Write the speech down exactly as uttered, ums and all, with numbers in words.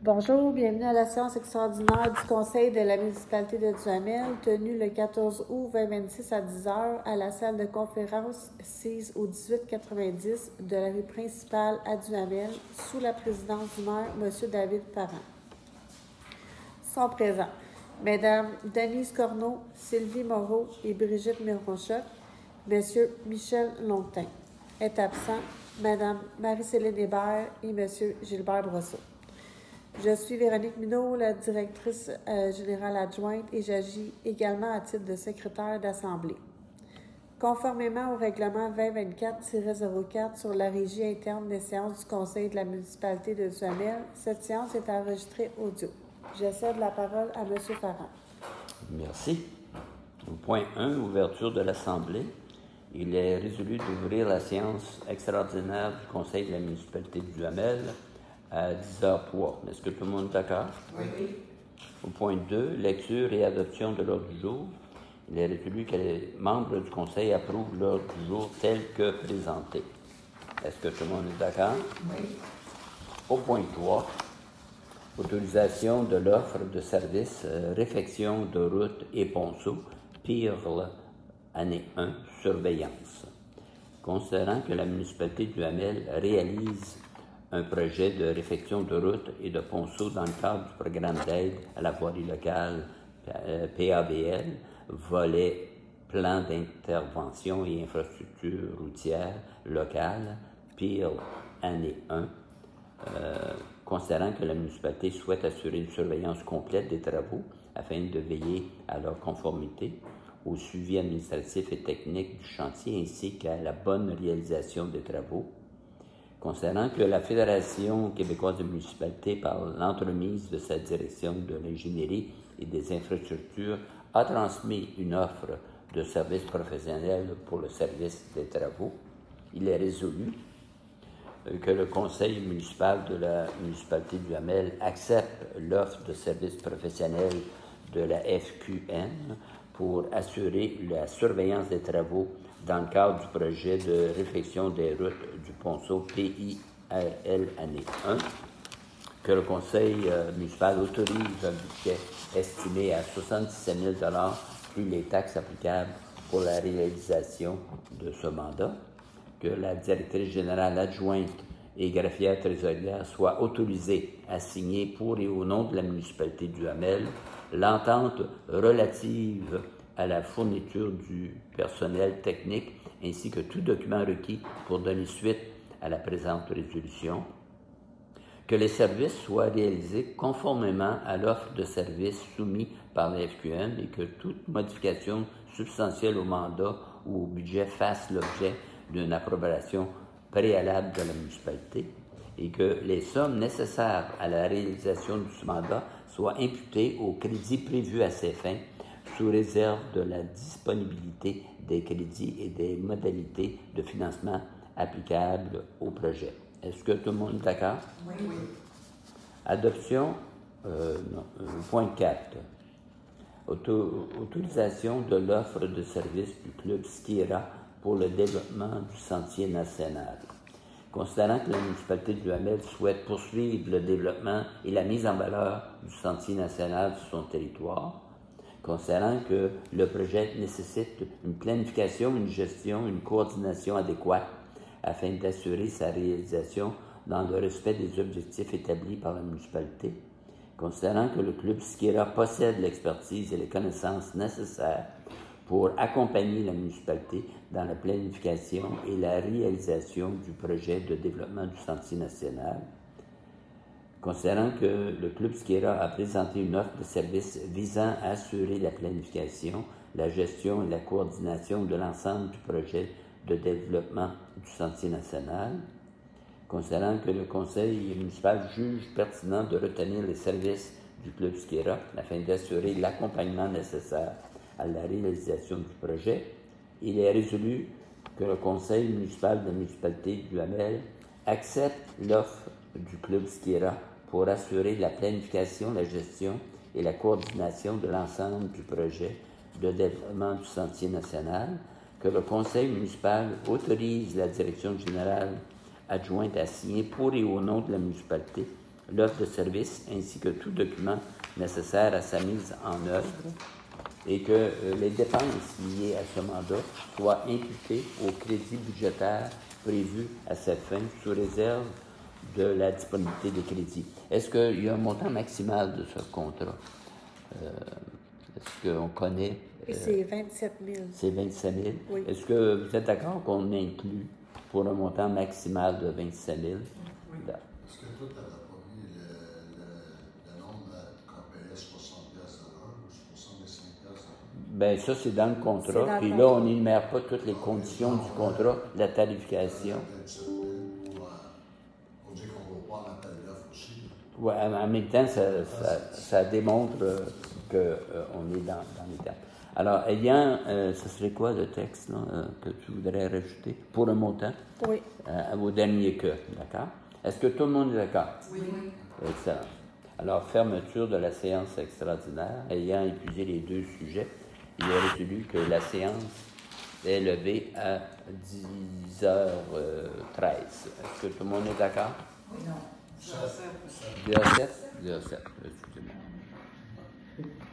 Bonjour, bienvenue à la séance extraordinaire du Conseil de la municipalité de Duhamel, tenue le quatorze août vingt vingt-six à dix heures à la salle de conférence six au dix-huit quatre-vingt-dix de la rue principale à Duhamel, sous la présidence du maire, M. David Parent. Sont présents Mesdames Denise Corneau, Sylvie Moreau et Brigitte Mironchoc, M. Michel Longtin. Est absent Madame Marie-Céline Hébert et M. Gilbert Brosseau. Je suis Véronique Minault, la directrice euh, générale adjointe, et j'agis également à titre de secrétaire d'Assemblée. Conformément au règlement vingt vingt-quatre tiret zéro quatre sur la régie interne des séances du Conseil de la municipalité de Duhamel, cette séance est enregistrée audio. Je cède la parole à M. Parent. Merci. Au point un, ouverture de l'Assemblée. Il est résolu d'ouvrir la séance extraordinaire du Conseil de la municipalité de Duhamel à dix heures trois. Est-ce que tout le monde est d'accord? Oui. Au point deux, lecture et adoption de l'ordre du jour. Il est résolu que les membres du Conseil approuvent l'ordre du jour tel que présenté. Est-ce que tout le monde est d'accord? Oui. Au point trois, autorisation de l'offre de services euh, réfection de route et ponceau, Pirle, année un, surveillance. Considérant que la municipalité de Duhamel réalise un projet de réfection de route et de ponceau dans le cadre du programme d'aide à la voirie locale P A V L, volet plan d'intervention et infrastructure routière locale, P I R L, année un, euh, considérant que la municipalité souhaite assurer une surveillance complète des travaux afin de veiller à leur conformité, au suivi administratif et technique du chantier ainsi qu'à la bonne réalisation des travaux, considérant que la Fédération québécoise de municipalités, par l'entremise de sa direction de l'ingénierie et des infrastructures, a transmis une offre de services professionnels pour le service des travaux, il est résolu que le conseil municipal de la municipalité de Duhamel accepte l'offre de services professionnels de la F Q N pour assurer la surveillance des travaux dans le cadre du projet de réfection des routes du ponceau P I R L année un, que le conseil euh, municipal autorise un budget estimé à soixante-dix-sept mille dollars plus les taxes applicables pour la réalisation de ce mandat, que la directrice générale adjointe et greffière trésorière soit autorisée à signer pour et au nom de la municipalité de Duhamel l'entente relative à la fourniture du personnel technique ainsi que tout document requis pour donner suite à la présente résolution, que les services soient réalisés conformément à l'offre de services soumise par la F Q N et que toute modification substantielle au mandat ou au budget fasse l'objet d'une approbation préalable de la municipalité et que les sommes nécessaires à la réalisation de ce mandat soient imputées aux crédits prévus à ces fins, sous réserve de la disponibilité des crédits et des modalités de financement applicables au projet. Est-ce que tout le monde est d'accord? Oui, oui. Adoption, euh, non, euh, point quatre. Auto, autorisation de l'offre de service du club Skira pour le développement du sentier national. Considérant que la municipalité de Duhamel souhaite poursuivre le développement et la mise en valeur du sentier national sur son territoire, considérant que le projet nécessite une planification, une gestion, une coordination adéquate afin d'assurer sa réalisation dans le respect des objectifs établis par la municipalité, considérant que le club Skira possède l'expertise et les connaissances nécessaires pour accompagner la municipalité dans la planification et la réalisation du projet de développement du sentier national, considérant que le club Skira a présenté une offre de service visant à assurer la planification, la gestion et la coordination de l'ensemble du projet de développement du sentier national, considérant que le conseil municipal juge pertinent de retenir les services du club Skira afin d'assurer l'accompagnement nécessaire à la réalisation du projet, il est résolu que le conseil municipal de la municipalité de Duhamel accepte l'offre du club Skira pour assurer la planification, la gestion et la coordination de l'ensemble du projet de développement du sentier national, que le conseil municipal autorise la direction générale adjointe à signer pour et au nom de la municipalité l'offre de service ainsi que tout document nécessaire à sa mise en œuvre et que euh, les dépenses liées à ce mandat soient imputées au crédit budgétaire prévu à cette fin sous réserve de la disponibilité des crédits. Est-ce qu'il y a un montant maximal de ce contrat? Euh, est-ce qu'on connaît? Euh, c'est vingt-sept mille. C'est vingt-sept mille. Oui. Est-ce que vous êtes d'accord qu'on inclut pour un montant maximal de vingt-sept mille? Oui. Est-ce que toi, tu n'avais pas mis le, le, le nombre qu'on payait soixante piastres de l'heure ou soixante-cinq piastres de l'heure? Bien, ça, c'est dans le contrat. Dans Puis le là, contrat. on n'énumère pas toutes les conditions du contrat, la tarification. vingt-sept mille pour, pour dire qu'on ne va pas en appel d'offres aussi. Oui, en même temps, ça, ça, ça démontre euh, qu'on euh, est dans, dans les termes. Alors, ayant, euh, ce serait quoi le texte là, euh, que tu voudrais rajouter pour un montant? Oui. Euh, au dernier que, d'accord? Est-ce que tout le monde est d'accord? Oui. Excellent. Alors, fermeture de la séance extraordinaire. Ayant épuisé les deux sujets, il est résolu que la séance est levée à dix heures treize. Est-ce que tout le monde est d'accord? Oui, non. dix heures sept? dix heures sept, excusez-moi.